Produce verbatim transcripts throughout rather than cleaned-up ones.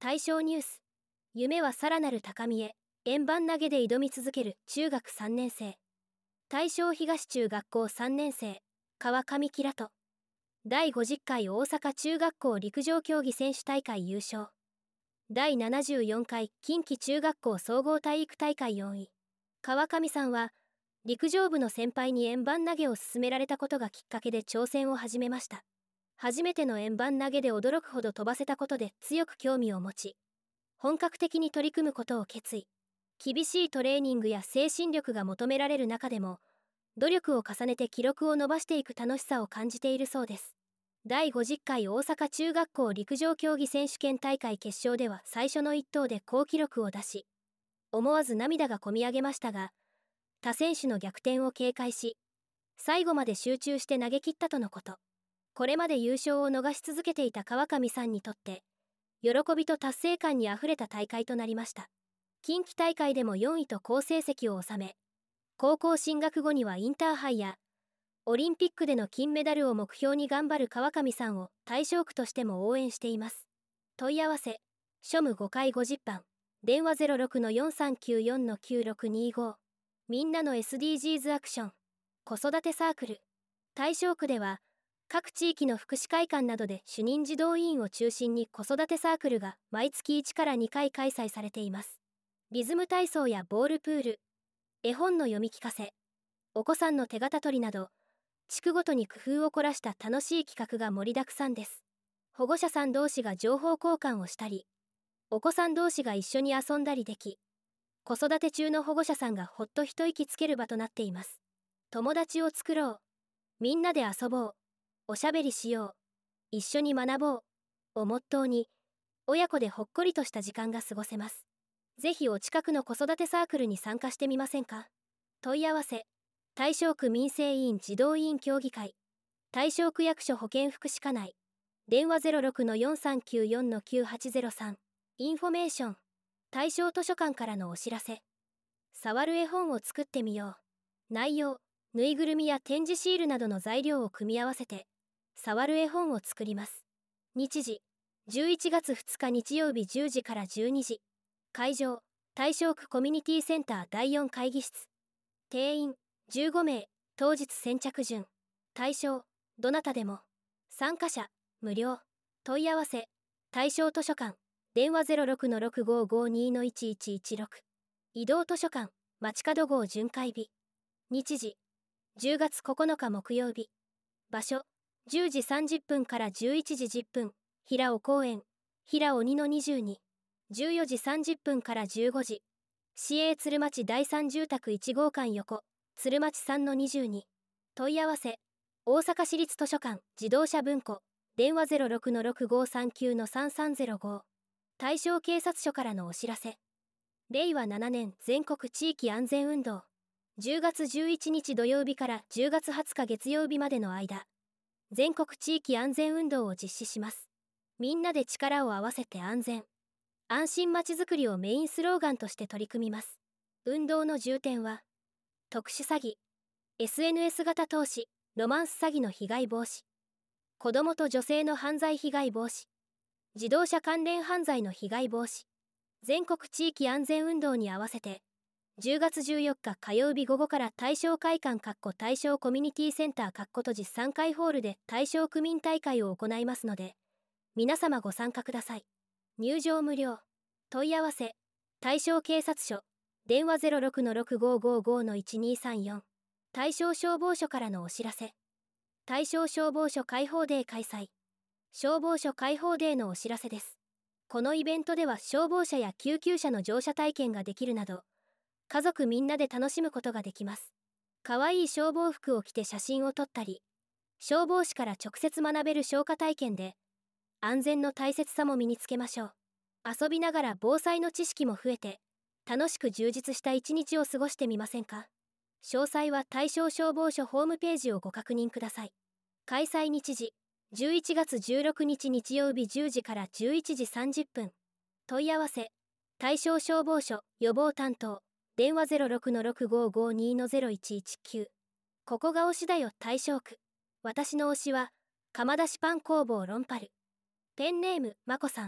対象ニュース。夢はさらなる高みへ。円盤投げで挑み続ける中学さんねん生。大正東中学校さんねん生、川上キラト。だいごじゅっかい大阪中学校陸上競技選手大会優勝。だいななじゅうよんかい近畿中学校総合体育大会よんい。川上さんは、陸上部の先輩に円盤投げを勧められたことがきっかけで挑戦を始めました。初めての円盤投げで驚くほど飛ばせたことで強く興味を持ち、本格的に取り組むことを決意。厳しいトレーニングや精神力が求められる中でも、努力を重ねて記録を伸ばしていく楽しさを感じているそうです。だいごじゅっかい大阪中学校陸上競技選手権大会決勝では最初の一投で好記録を出し、思わず涙がこみ上げましたが、他選手の逆転を警戒し、最後まで集中して投げ切ったとのこと。これまで優勝を逃し続けていた川上さんにとって、喜びと達成感にあふれた大会となりました。近畿大会でもよんいと好成績を収め、高校進学後にはインターハイやオリンピックでの金メダルを目標に頑張る川上さんを対象区としても応援しています。問い合わせ、庶務ごかいごじゅっばん、電話 ゼロろくのよんさんきゅうよんのきゅうろくにご。みんなの エスディージーズ アクション、子育てサークル。対象区では、各地域の福祉会館などで主任児童委員を中心に子育てサークルが毎月いちからにかい開催されています。リズム体操やボールプール、絵本の読み聞かせ、お子さんの手形取りなど、地区ごとに工夫を凝らした楽しい企画が盛りだくさんです。保護者さん同士が情報交換をしたり、お子さん同士が一緒に遊んだりでき、子育て中の保護者さんがほっと一息つける場となっています。友達を作ろう。みんなで遊ぼう。おしゃべりしよう。一緒に学ぼう。をモットーに、親子でほっこりとした時間が過ごせます。ぜひお近くの子育てサークルに参加してみませんか？問い合わせ、大正区民生委員児童委員協議会、大正区役所保健福祉課内、電話 ゼロろくのよんさんきゅうよんのきゅうはちゼロさん、インフォメーション、大正図書館からのお知らせ。触る絵本を作ってみよう。内容、ぬいぐるみや展示シールなどの材料を組み合わせて、触る絵本を作ります。日時、じゅういちがつふつか日曜日じゅうじからじゅうにじ。会場、大正区コミュニティセンターだいよん会議室。定員、じゅうごめい、当日先着順。対象、どなたでも。参加者、無料。問い合わせ、大正図書館、電話 ゼロろくのろくごごにのいちいちいちろく。移動図書館、街角号巡回日。日時、じゅうがつここのか木曜日。場所、じゅうじさんじゅっぷんからじゅういちじじゅっぷん、平尾公園、平尾にのにじゅうに。じゅうよじさんじゅっぷんからじゅうごじ。市営鶴町第三住宅いち号館横、鶴町さんのにじゅうに。問い合わせ、大阪市立図書館自動車文庫、電話 ゼロろくのろくごさんきゅうのさんさんゼロご。大正警察署からのお知らせ。れいわななねん全国地域安全運動。じゅうがつじゅういちにち土曜日からじゅうがつはつか月曜日までの間、全国地域安全運動を実施します。みんなで力を合わせて安全、安心まちづくりをメインスローガンとして取り組みます。運動の重点は、特殊詐欺、エスエヌエス 型投資、ロマンス詐欺の被害防止、子どもと女性の犯罪被害防止、自動車関連犯罪の被害防止。全国地域安全運動に合わせて、じゅうがつじゅうよっか火曜日午後から大正会館大正コミュニティセンター閉じさんかいホールで大正区民大会を行いますので、皆様ご参加ください。入場無料。問い合わせ、大正警察署、電話 ゼロろくのろくごごごのいちにさんよん。大正消防署からのお知らせ。大正消防署開放デー開催。消防署開放デーのお知らせです。このイベントでは消防車や救急車の乗車体験ができるなど、家族みんなで楽しむことができます。かわいい消防服を着て写真を撮ったり、消防士から直接学べる消火体験で、安全の大切さも身につけましょう。遊びながら防災の知識も増えて、楽しく充実した一日を過ごしてみませんか？詳細は大正消防署ホームページをご確認ください。開催日時、じゅういちがつじゅうろくにち日曜日じゅうじからじゅういちじさんじゅっぷん。問い合わせ、大正消防署予防担当、電話 ゼロろくのろくごごにのゼロいちいちきゅう。ここが推しだよ大正区。私の推しは、釜出しパン工房ロンパル。ペンネーム、まこさん。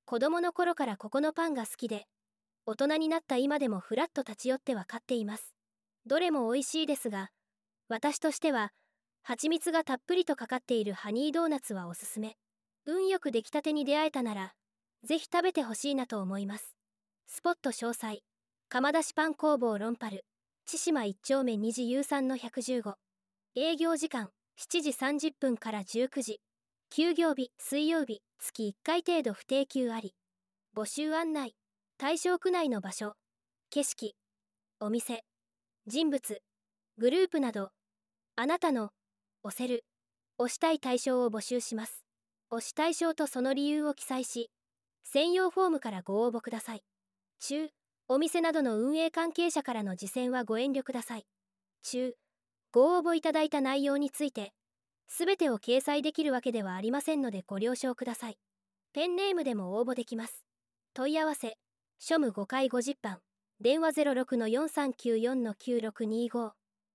子供の頃からここのパンが好きで、大人になった今でもふらっと立ち寄っては買っています。どれも美味しいですが、私としては、蜂蜜がたっぷりとかかっているハニードーナツはおすすめ。運よく出来たてに出会えたなら、ぜひ食べてほしいなと思います。スポット詳細。窯出しパン工房ロンパル、千島一丁目に時 ユーさんのひゃくじゅうご。営業時間、しちじさんじゅっぷんからじゅうくじ。休業日、水曜日、月いっかい程度不定休あり。募集案内。大正区内の場所、景色、お店、人物、グループなど、あなたの推せる、推したい対象を募集します。推し対象とその理由を記載し、専用フォームからご応募ください。中、お店などの運営関係者からの自薦はご遠慮ください。中、ご応募いただいた内容について、すべてを掲載できるわけではありませんのでご了承ください。ペンネームでも応募できます。問い合わせ、庶務ごかいごじゅっばん、電話 ゼロろくのよんさんきゅうよんのきゅうろくにご。